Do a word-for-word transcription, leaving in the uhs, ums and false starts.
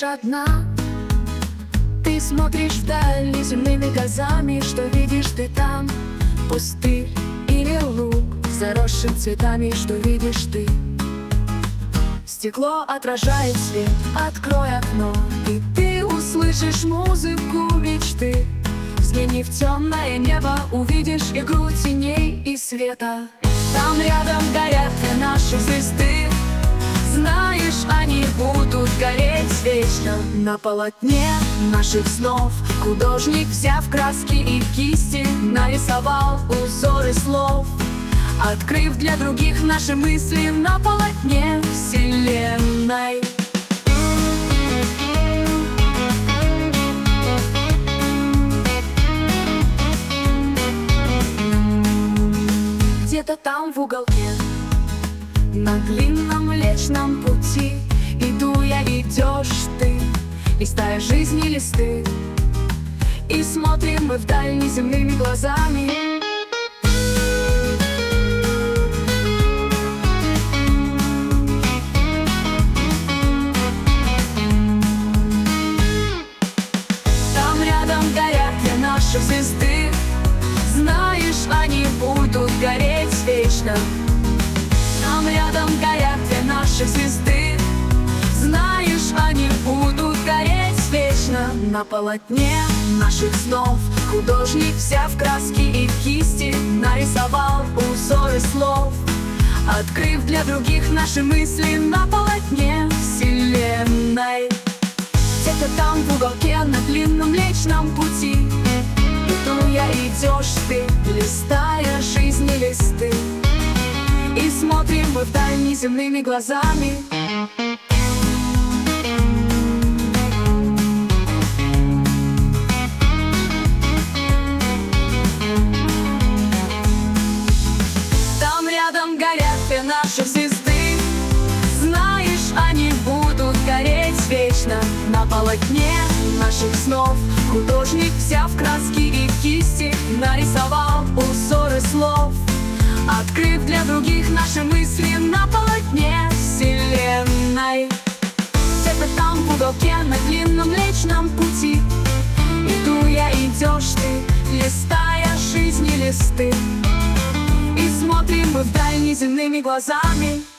стоишь одна, ты смотришь вдаль неземными глазами. Что видишь ты там? Пустырь или луг, заросший цветами. Что видишь ты? Стекло отражает свет, открой окно, и ты услышишь музыку мечты. Взгляни в темное небо, увидишь игру теней и света. Там рядом горят наши звезды, знаешь, они будут гореть вечно. На полотне наших снов художник, взяв краски и кисти, нарисовал узоры слов, открыв для других наши мысли на полотне вселенной. Где-то там в уголке, на длинном Млечном пути, иду я, идешь ты, листая жизни листы, и смотрим мы вдаль неземными глазами. Там рядом горят две наши звезды, знаешь, они будут гореть вечно. Там рядом горят две наши звезды, знаешь, они будут гореть вечно. На полотне наших снов художник, взяв краски и кисти, нарисовал узоры слов, открыв для других наши мысли на полотне вселенной. Где-то там в уголке, на длинном Млечном пути, иду я, идешь ты, листая жизни листы, и смотрим мы вдаль неземными глазами. Там рядом горят две наши звезды, знаешь, они будут гореть вечно. На полотне наших снов художник, взяв краски и кисти, нарисовал узоры слов, открыв для других наши мысли на полотне вселенной. Где-то там в уголке, на длинном Млечном пути, иду я, идешь ты, листая жизни листы, и смотрим мы вдаль неземными глазами.